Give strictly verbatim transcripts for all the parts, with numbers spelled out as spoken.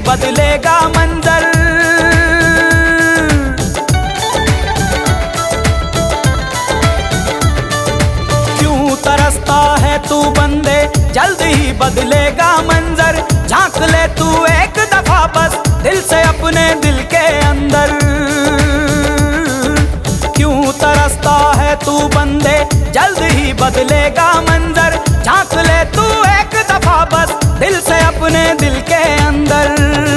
बदलेगा मंजर। क्यों तरसता है तू बंदे, जल्द ही बदलेगा मंजर। झांक ले तू एक दफा बस दिल से अपने दिल के अंदर। क्यों तरसता है तू बंदे, जल्द ही बदलेगा मंजर। झांक ले तू एक दफा बस दिल से अपने दिल के अंदर।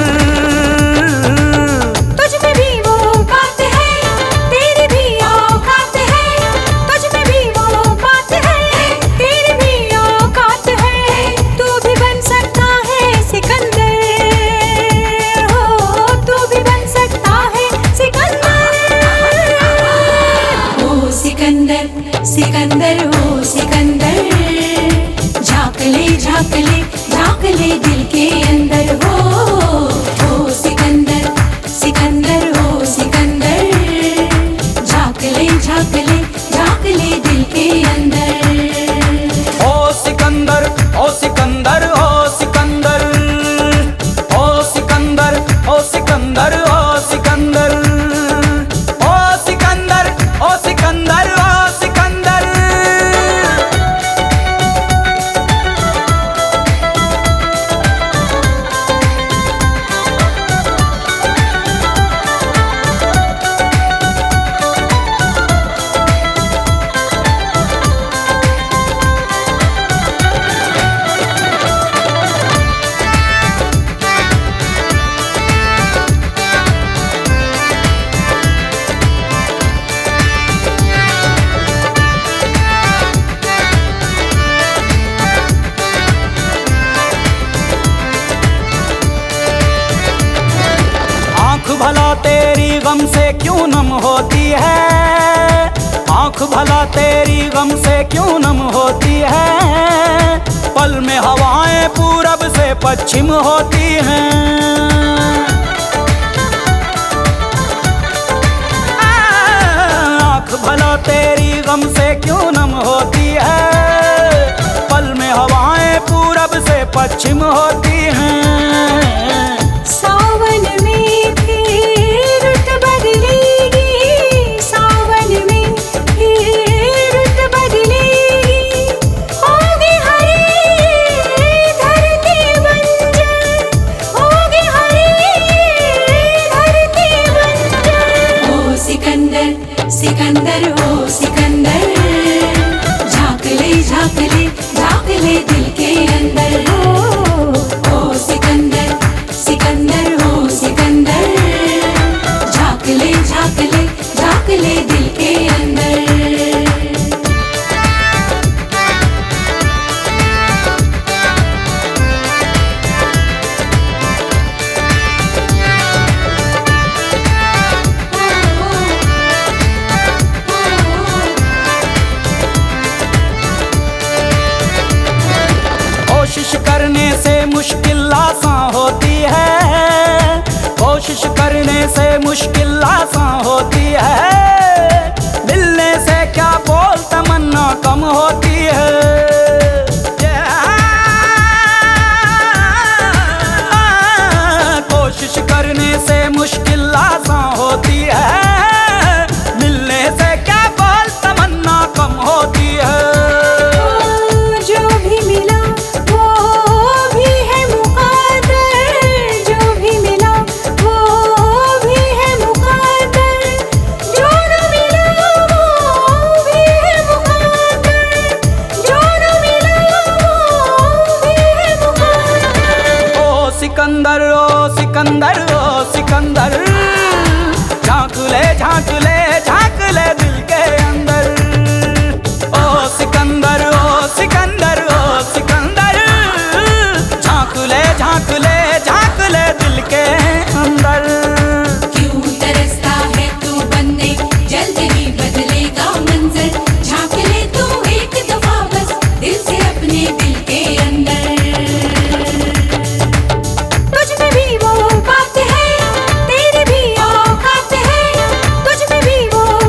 तुझ में भी वो बात है, तेरी भी औकात है। तुझ में भी वो बात है, तेरी भी औकात है। तू भी बन सकता है सिकंदर, हो तू भी बन सकता है सिकंदर। ओ सिकंदर सिकंदर हो सिकंदर, झांक ले झांक ले झांक ले दिल के अंदर। हो ओ सिकंदर सिकंदर हो सिकंदर, झांक ले झांक ले झांक ले दिल के अंदर। ओ सिकंदर ओ सिकंदर ओ सिकंदर, ओ सिकंदर ओ सिकंदर ओ सिकंदर, ओ सिकंदर ओ सिकंदर ओ सिकंदर। आँख भला तेरी गम से क्यों नम होती है, आँख भला तेरी गम से क्यों नम होती है। पल में हवाएं पूरब से पश्चिम होती हैं। आँख भला तेरी गम से क्यों नम होती है। पल में हवाएं पूरब से पश्चिम होती हैं। सावन में फिर रुत बदलेगी, सावन में फिर रुत बदलेगी। होगी हरी धरती बंजर, होगी हरी धरती बंजर। ओ सिकंदर सिकंदर हो सिकंदर, झांक ले झांक ले झांक ले दिल के अंदर। हो ओ सिकंदर सिकंदर हो सिकंदर, झांक ले झांक ले झांक ले दिल के अंदर। कोशिश करने से मुश्किल आसान होती है, कोशिश करने से मुश्किल आसान होती है। मिलने से क्या बोल तमन्ना कम होती है। कोशिश करने से मुश्किल आसान होती है। मिलने से क्या बोल तमन्ना कम होती है। जो भी मिला वो भी है मुक़द्दर, जो भी मिला वो भी है मुक़द्दर। जो न मिला वो भी है मुक़द्दर, जो न मिला वो भी है मुक़द्दर। ओ सिकंदर ओ सिकंदर ओ सिकंदर, झांक ले झांक ले झांक ले दिल के अंदर। ओ सिकंदर ओ सिकंदर ओ सिकंदर, झांक ले झांक ले झांक ले दिल के अंदर। क्यों तरसता है तू बंदे, जल्द ही बदलेगा मंजर। झांक ले तू एक दफा बस दिल से अपने दिल के अंदर। तुझ में भी वो बात है, तेरी भी औकात है। तुझ में भी वो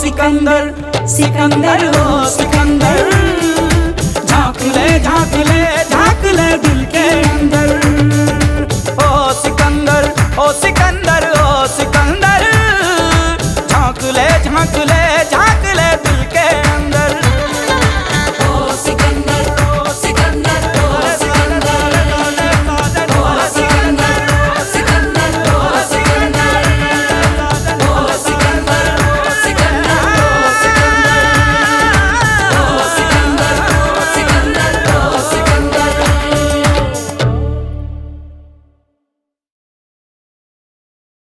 सिकंदर सिकंदर ओ सिकंदर, झांक ले झांक ले झांक ले दिल के अंदर। ओ सिकंदर ओ सिकंदर